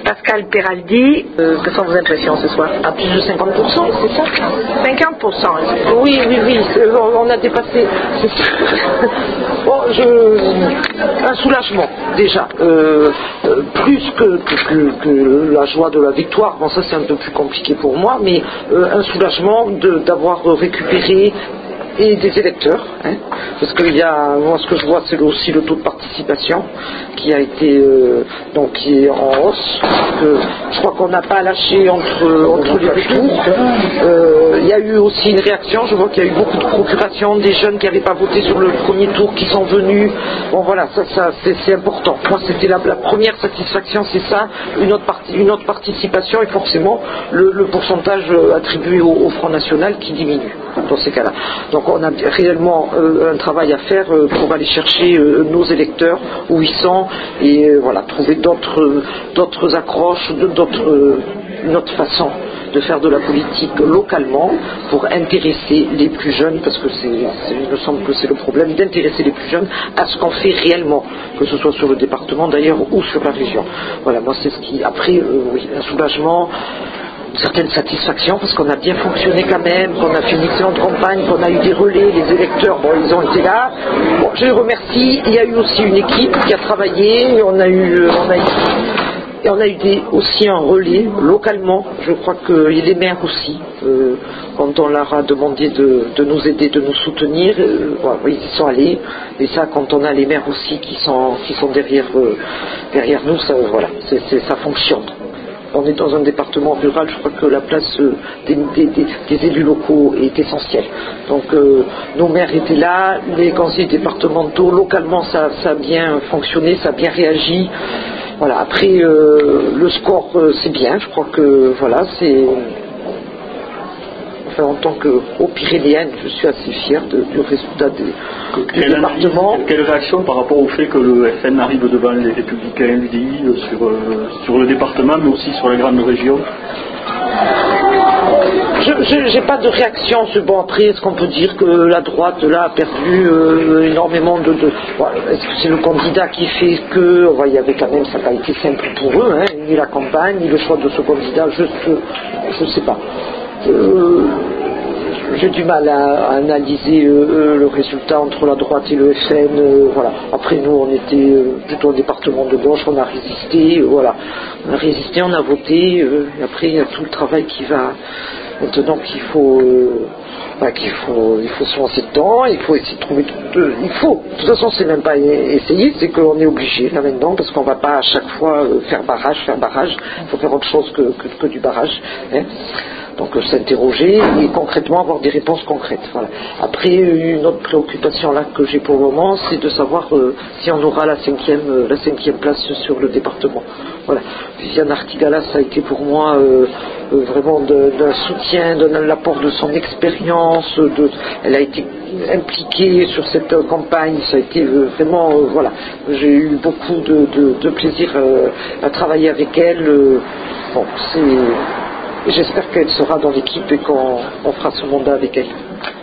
Pascal Peraldi, quelles sont vos impressions ce soir? À plus de 50%, c'est ça? 50%. Oui, on a dépassé. Bon, un soulagement déjà, plus que la joie de la victoire. Bon, ça c'est un peu plus compliqué pour moi, mais un soulagement d'avoir récupéré et des électeurs, parce que moi ce que je vois c'est aussi le taux de participation qui a été donc qui est en hausse. Je crois qu'on n'a pas lâché entre les deux tours. Il y a eu aussi une réaction, je vois qu'il y a eu beaucoup de procuration des jeunes qui n'avaient pas voté sur le premier tour qui sont venus. Bon voilà, ça c'est important. Moi c'était la première satisfaction, c'est ça, une autre participation et forcément le pourcentage attribué au Front National qui diminue dans ces cas-là. Donc on a réellement un travail à faire pour aller chercher nos électeurs où ils sont et voilà, trouver d'autres accroches, une autre façon de faire de la politique localement pour intéresser les plus jeunes, parce que il me semble que c'est le problème, d'intéresser les plus jeunes à ce qu'on fait réellement, que ce soit sur le département d'ailleurs ou sur la région. Voilà, moi c'est ce qui, après, oui, un soulagement, une certaine satisfaction parce qu'on a bien fonctionné quand même, qu'on a fait une excellente campagne, qu'on a eu des relais, les électeurs, bon ils ont été là. Bon, je les remercie. Il y a eu aussi une équipe qui a travaillé, on a eu aussi un relais localement. Je crois que les maires aussi, quand on leur a demandé de nous aider, de nous soutenir, voilà, ils y sont allés. Et ça, quand on a les maires aussi qui sont derrière nous, ça, voilà, ça fonctionne. On est dans un département rural, je crois que la place des élus locaux est essentielle. Donc nos maires étaient là, les conseillers départementaux, localement ça a bien fonctionné, ça a bien réagi. Voilà, après le score c'est bien, je crois que voilà, c'est. Enfin, en tant qu'Haut-Pyrénéenne, je suis assez fière du résultat du département. Quelle réaction par rapport au fait que le FN arrive devant les Républicains l'UDI sur le département, mais aussi sur la grande région? Je n'ai pas de réaction. Bon, après, est-ce qu'on peut dire que la droite là a perdu énormément voilà, est-ce que c'est le candidat qui fait que il y avait quand même, ça n'a pas été simple pour eux, ni la campagne, ni le choix de ce candidat, je ne sais pas. J'ai du mal à analyser le résultat entre la droite et le FN. Voilà. Après nous on était plutôt un département de gauche, on a résisté, voilà. On a résisté, on a voté, et après il y a tout le travail qui va maintenant qu'il faut se lancer dedans, il faut essayer de trouver de toute façon c'est même pas essayer, c'est qu'on est obligé là maintenant, parce qu'on va pas à chaque fois faire barrage, il faut faire autre chose que du barrage. Donc s'interroger et concrètement avoir des réponses concrètes. Voilà. Après, une autre préoccupation là que j'ai pour le moment, c'est de savoir si on aura la cinquième place sur le département. Voilà. Viviane Artigalas, ça a été pour moi vraiment d'un soutien, d'un apport de son expérience. Elle a été impliquée sur cette campagne. Ça a été vraiment, voilà. J'ai eu beaucoup de plaisir à travailler avec elle. Bon, j'espère qu'elle sera dans l'équipe et qu'on fera ce mandat avec elle.